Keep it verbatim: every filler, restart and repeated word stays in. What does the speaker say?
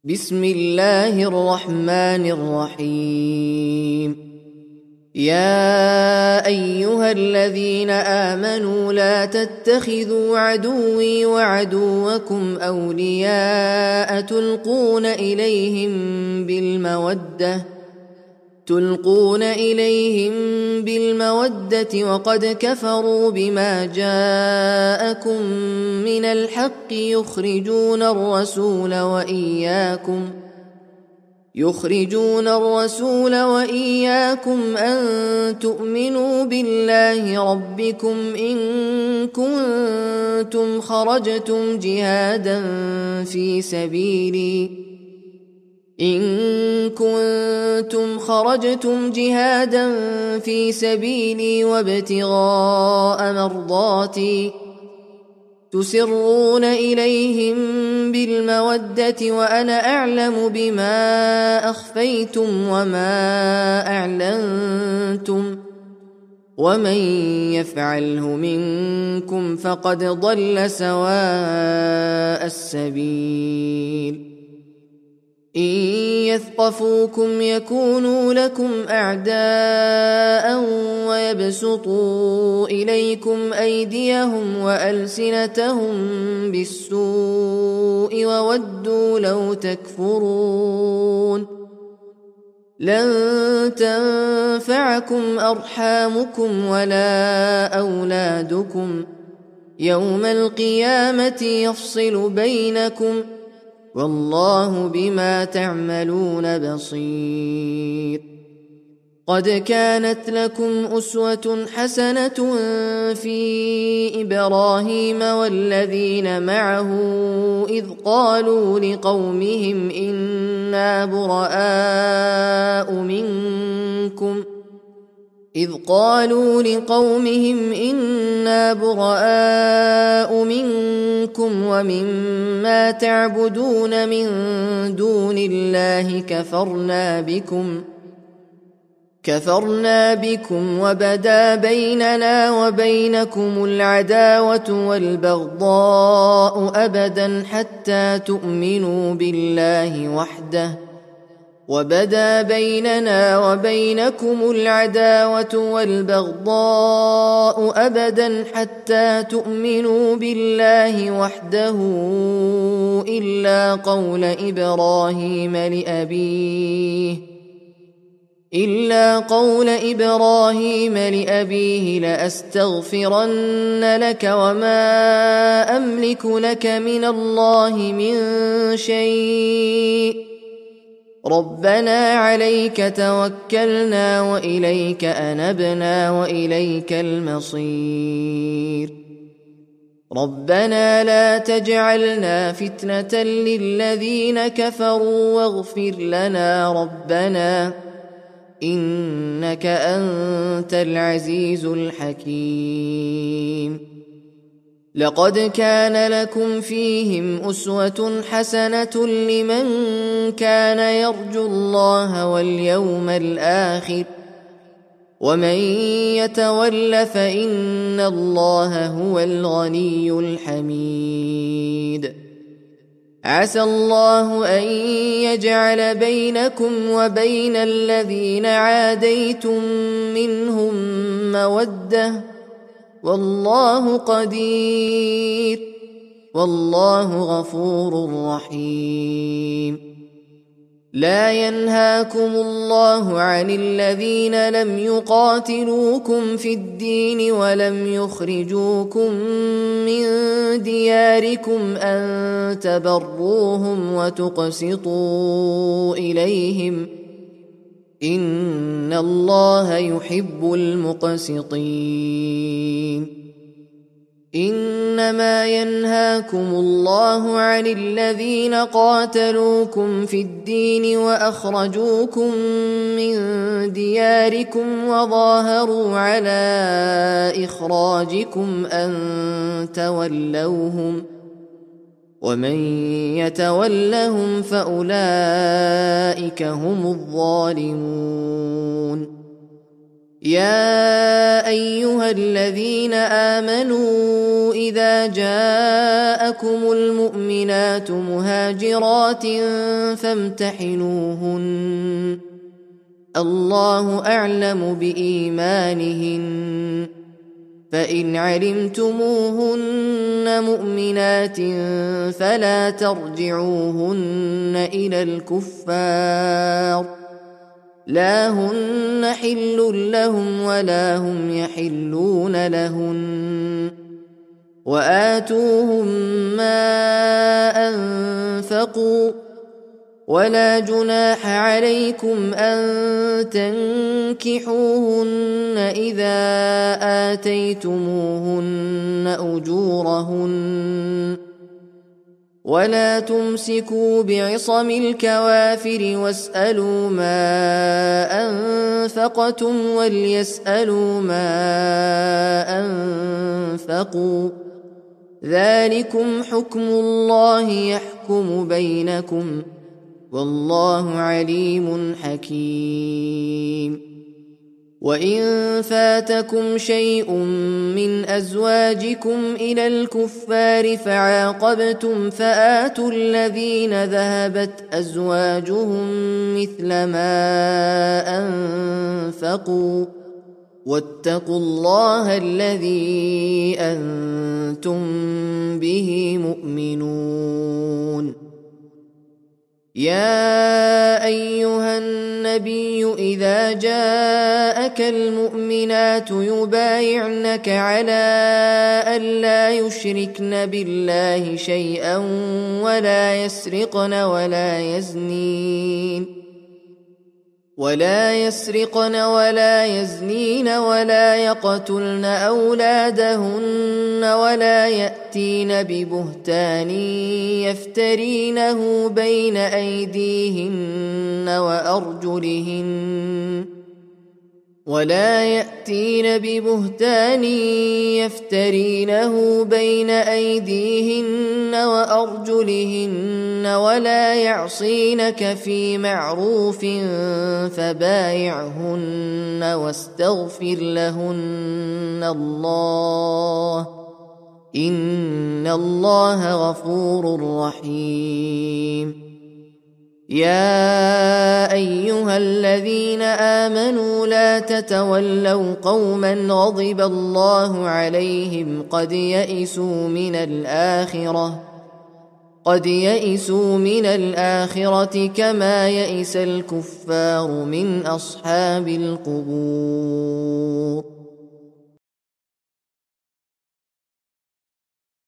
بسم الله الرحمن الرحيم. يا أيها الذين آمنوا لا تتخذوا عدوي وعدوكم أولياء تلقون إليهم بالمودة تلقون إليهم بالمودة وقد كفروا بما جاءكم من الحق يخرجون الرسول وإياكم يخرجون الرسول وإياكم أن تؤمنوا بالله ربكم إن كنتم خرجتم جهادا في سبيلي إن كنتم خرجتم جهادا في سبيلي وابتغاء مرضاتي تسرون إليهم بالمودة وأنا أعلم بما أخفيتم وما أعلنتم ومن يفعله منكم فقد ضل سواء السبيل. إن يثقفوكم يكونوا لكم أعداء ويبسطوا إليكم أيديهم وألسنتهم بالسوء وودوا لو تكفرون. لن تنفعكم أرحامكم ولا أولادكم يوم القيامة يفصل بينكم والله بما تعملون بصير. قد كانت لكم أسوة حسنة في إبراهيم والذين معه إذ قالوا لقومهم إنا براء منكم إذ قالوا لقومهم إنا براء منكم ومما تعبدون من دون الله كفرنا بكم كفرنا بكم وبدا بيننا وبينكم العداوة والبغضاء أبدا حتى تؤمنوا بالله وحده وبدا بيننا وبينكم العداوة والبغضاء أبدا حتى تؤمنوا بالله وحده إلا قول إبراهيم لأبيه إلا قول إبراهيم لأبيه لأستغفرن لك وما أملك لك من الله من شيء ربنا عليك توكلنا وإليك أنبنا وإليك المصير. ربنا لا تجعلنا فتنة للذين كفروا واغفر لنا ربنا إنك أنت العزيز الحكيم. لقد كان لكم فيهم أسوة حسنة لمن كان يرجو الله واليوم الآخر ومن يتول فإن الله هو الغني الحميد. عسى الله أن يجعل بينكم وبين الذين عاديتم منهم مودة والله قدير والله غفور رحيم. لا ينهاكم الله عن الذين لم يقاتلوكم في الدين ولم يخرجوكم من دياركم أن تبروهم وتقسطوا إليهم إن الله يحب المقسطين. إنما ينهاكم الله عن الذين قاتلوكم في الدين وأخرجوكم من دياركم وظاهروا على إخراجكم أن تولوهم ومن يتولهم فأولئك هم الظالمون. يا أيها الذين آمنوا إذا جاءكم المؤمنات مهاجرات فامتحنوهن الله أعلم بإيمانهن فإن علمتموهن مؤمنات فلا ترجعوهن إلى الكفار لا هن حل لهم ولا هم يحلون لهن وآتوهم ما أنفقوا ولا جناح عليكم أن تنكحوهن إذا آتيتموهن أجورهن ولا تمسكوا بعصم الكوافر واسألوا ما أنفقتم وليسألوا ما أنفقوا ذلكم حكم الله يحكم بينكم والله عليم حكيم وإن فاتكم شيء من أزواجكم إلى الكفار فعاقبتم فآتوا الذين ذهبت أزواجهم مثل ما أنفقوا واتقوا الله الذي أنتم به مؤمنون يا أيها النبي إذا جاءك المؤمنات يبايعنك على ألا يشركن بالله شيئا ولا يسرقن ولا يزنين ولا يسرقن ولا يزنين ولا يقتلن أولادهن ولا يأتين ببهتان يفترينه بين أيديهن وأرجلهن ولا يأتين ببهتان يفترينه بين أيديهن وأرجلهن ولا يعصينك في معروف فبايعهن واستغفر لهن الله إن الله غفور رحيم يا أيها الذين آمنوا لا تتولوا قوما غضب الله عليهم قد يئسوا من الآخرة قد يئسوا من الآخرة كما يئس الكفار من أصحاب القبور